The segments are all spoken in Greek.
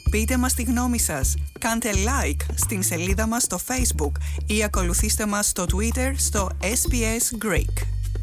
Πείτε μας τη γνώμη σας. Κάντε like στην σελίδα μας στο Facebook ή ακολουθήστε μας στο Twitter στο SBS Greek.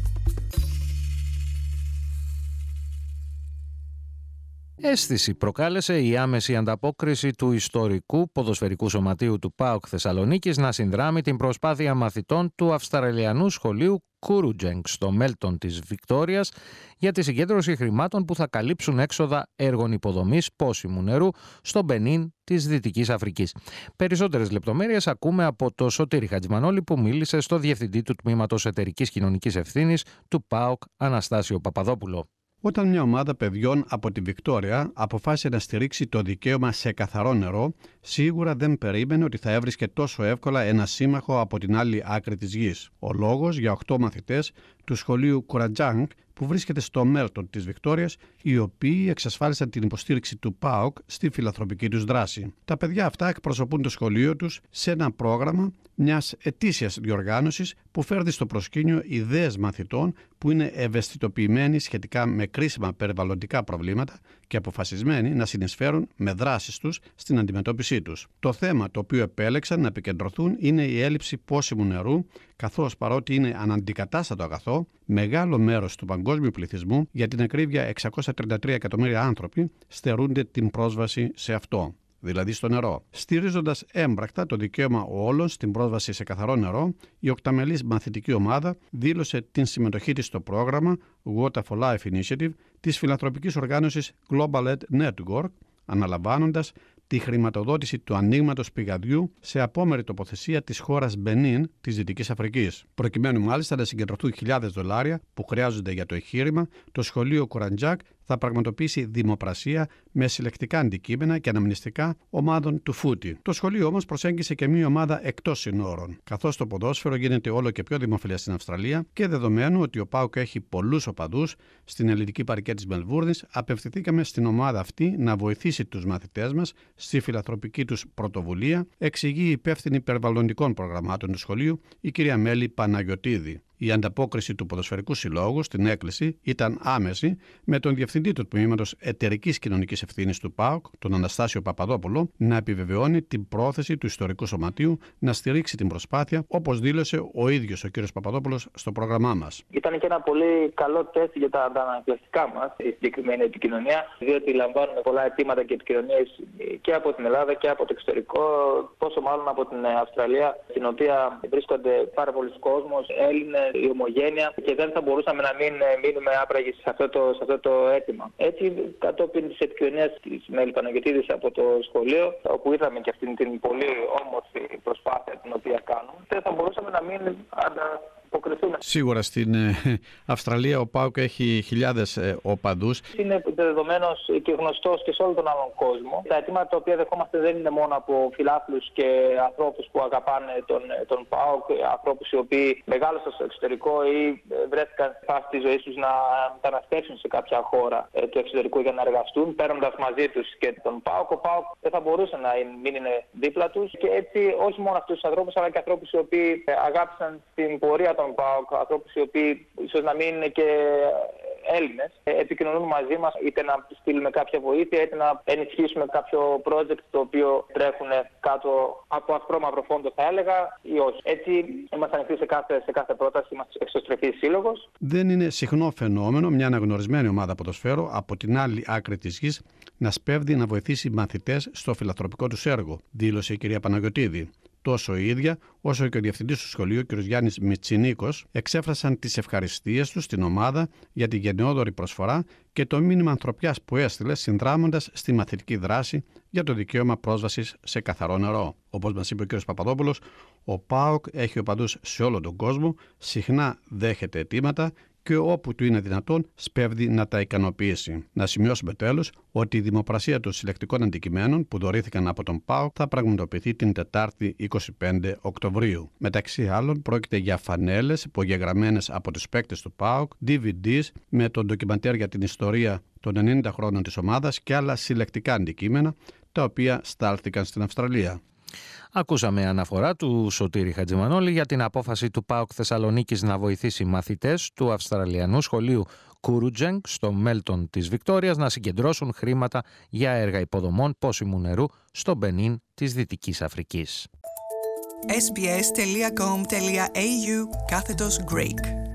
Αίσθηση προκάλεσε η άμεση ανταπόκριση του ιστορικού ποδοσφαιρικού σωματείου του ΠΑΟΚ Θεσσαλονίκης να συνδράμει την προσπάθεια μαθητών του Αυστραλιανού σχολείου Κούροτζενγκ στο Μέλτον της Βικτόριας για τη συγκέντρωση χρημάτων που θα καλύψουν έξοδα έργων υποδομής πόσιμου νερού στο Μπενίν της Δυτικής Αφρικής. Περισσότερες λεπτομέρειες ακούμε από το Σωτήρη Χατζημανόλη που μίλησε στο Διευθυντή του Τμήματος Εταιρικής Κοινωνικής Ευθύνης του ΠΑΟΚ Αναστάσιο Παπαδόπουλο. Όταν μια ομάδα παιδιών από τη Βικτόρια αποφάσισε να στηρίξει το δικαίωμα σε καθαρό νερό, σίγουρα δεν περίμενε ότι θα έβρισκε τόσο εύκολα ένα σύμμαχο από την άλλη άκρη της γης. Ο λόγος για 8 μαθητές του σχολείου Κούροτζενγκ που βρίσκεται στο Μέλτον της Βικτόριας, οι οποίοι εξασφάλισαν την υποστήριξη του ΠΑΟΚ στη φιλανθρωπική τους δράση. Τα παιδιά αυτά εκπροσωπούν το σχολείο τους σε ένα πρόγραμμα μιας ετήσιας διοργάνωσης που φέρνει στο προσκήνιο ιδέες μαθητών που είναι ευαισθητοποιημένοι σχετικά με κρίσιμα περιβαλλοντικά προβλήματα και αποφασισμένοι να συνεισφέρουν με δράσεις τους στην αντιμετώπιση τους. Το θέμα το οποίο επέλεξαν να επικεντρωθούν είναι η έλλειψη πόσιμου νερού, καθώς παρότι είναι αναντικατάστατο αγαθό, μεγάλο μέρος του παγκόσμιου πληθυσμού, για την ακρίβεια 633 εκατομμύρια άνθρωποι, στερούνται την πρόσβαση σε αυτό, δηλαδή στο νερό. Στηρίζοντας έμπρακτα το δικαίωμα όλων στην πρόσβαση σε καθαρό νερό, η οκταμελής μαθητική ομάδα δήλωσε την συμμετοχή της στο πρόγραμμα Water for Life Initiative της φιλανθρωπικής οργάνωσης Global Ed Network, αναλαμβάνοντας τη χρηματοδότηση του ανοίγματος πηγαδιού σε απόμερη τοποθεσία της χώρας Μπενίν της Δυτικής Αφρικής. Προκειμένου μάλιστα να συγκεντρωθούν $1.000 που χρειάζονται για το εγχείρημα, το σχολείο Κούροτζενγκ θα πραγματοποιήσει δημοπρασία με συλλεκτικά αντικείμενα και αναμνηστικά ομάδων του φούτι. Το σχολείο όμως προσέγγισε και μία ομάδα εκτός συνόρων, καθώς το ποδόσφαιρο γίνεται όλο και πιο δημοφιλές στην Αυστραλία και δεδομένου ότι ο ΠΑΟΚ έχει πολλούς οπαδούς στην ελληνική παροικία της Μελβούρνης, απευθυνθήκαμε στην ομάδα αυτή να βοηθήσει τους μαθητές μας στη φιλανθρωπική τους πρωτοβουλία, εξηγεί η υπεύθυνη περιβαλλοντικών προγραμμάτων του σχολείου, η κυρία Μέλη Παναγιωτίδη. Η ανταπόκριση του Ποδοσφαιρικού Συλλόγου στην έκκληση ήταν άμεση, με τον Διευθυντή του Τμήματος Εταιρικής Κοινωνικής Ευθύνης του ΠΑΟΚ, τον Αναστάσιο Παπαδόπουλο, να επιβεβαιώνει την πρόθεση του Ιστορικού Σωματείου να στηρίξει την προσπάθεια, όπως δήλωσε ο ίδιος ο κ. Παπαδόπουλος στο πρόγραμμά μας. Ήταν και ένα πολύ καλό τεστ για τα αντανακλαστικά μας, η συγκεκριμένη επικοινωνία, διότι λαμβάνουμε πολλά αιτήματα και επικοινωνίες και από την Ελλάδα και από το εξωτερικό, πόσο μάλλον από την Αυστραλία, στην οποία βρίσκονται πάρα πολλοί κόσμος, Έλληνες, η ομογένεια, και δεν θα μπορούσαμε να μην μείνουμε άπραγοι σε αυτό το αίτημα. Έτσι, κατόπιν της επικοινωνίας της Μέλη Παναγιωτίδης από το σχολείο, όπου είδαμε και αυτήν την πολύ όμορφη προσπάθεια την οποία κάνουμε, δεν θα μπορούσαμε να μην ανταποκριθούμε. Σίγουρα στην Αυστραλία ο ΠΑΟΚ έχει χιλιάδες οπαδούς. Είναι δεδομένος και γνωστός και σε όλο τον άλλον κόσμο. Τα αιτήματα τα οποία δεχόμαστε δεν είναι μόνο από φιλάθλους και ανθρώπους που αγαπάνε τον ΠΑΟΚ, ανθρώπους οι οποίοι μεγάλωσαν στο εξωτερικό ή βρέθηκαν στη φάση της ζωής τους να μεταναστεύσουν σε κάποια χώρα του εξωτερικού για να εργαστούν, παίρνοντας μαζί τους και τον ΠΑΟΚ. Ο ΠΑΟΚ δεν θα μπορούσε να μην είναι δίπλα τους, και έτσι όχι μόνο αυτούς τους ανθρώπους, αλλά και ανθρώπους οι οποίοι αγάπησαν την πορεία των ΠΑΟΚ, ανθρώπους οι οποίοι ίσως να μην είναι και Έλληνες, επικοινωνούν μαζί μας, είτε να στείλουμε κάποια βοήθεια, είτε να ενισχύσουμε κάποιο project το οποίο τρέχουν κάτω από ασπρόμαυρο φόντο, θα έλεγα, ή όχι. Έτσι, είμαστε ανοιχτοί σε κάθε πρόταση, είμαστε εξωστρεφής σύλλογος. Δεν είναι συχνό φαινόμενο μια αναγνωρισμένη ομάδα ποδοσφαίρου από την άλλη άκρη της γης να σπέβδει να βοηθήσει μαθητές στο φιλανθρωπικό τους έργο, δήλωσε η κυρία Παναγιωτίδη. Τόσο η ίδια, όσο και ο διευθυντής του σχολείου, κ. Γιάννης Μιτσινίκος, εξέφρασαν τις ευχαριστίες τους στην ομάδα για τη γενναιόδορη προσφορά και το μήνυμα ανθρωπιάς που έστειλε, συνδράμοντας στη μαθητική δράση για το δικαίωμα πρόσβασης σε καθαρό νερό. Όπως μας είπε ο κ. Παπαδόπουλος, ο ΠΑΟΚ έχει οπαδούς σε όλο τον κόσμο, συχνά δέχεται αιτήματα και όπου του είναι δυνατόν σπέβδει να τα ικανοποιήσει. Να σημειώσουμε τέλος ότι η δημοπρασία των συλλεκτικών αντικειμένων που δωρήθηκαν από τον ΠΑΟΚ θα πραγματοποιηθεί την Τετάρτη 25 Οκτωβρίου. Μεταξύ άλλων πρόκειται για φανέλες υπογεγραμμένες από τους παίκτες του ΠΑΟΚ, DVDs με τον ντοκιμαντέρ για την ιστορία των 90 χρόνων της ομάδας και άλλα συλλεκτικά αντικείμενα, τα οποία στάλθηκαν στην Αυστραλία. Ακούσαμε αναφορά του Σωτήρη Χατζημανόλη για την απόφαση του ΠΑΟΚ Θεσσαλονίκης να βοηθήσει μαθητές του Αυστραλιανού σχολείου Κούρουτζενγκ στο Μέλτον της Βικτόριας να συγκεντρώσουν χρήματα για έργα υποδομών πόσιμου νερού στο Μπενίν της Δυτικής Αφρικής. sbs.com.au/Greek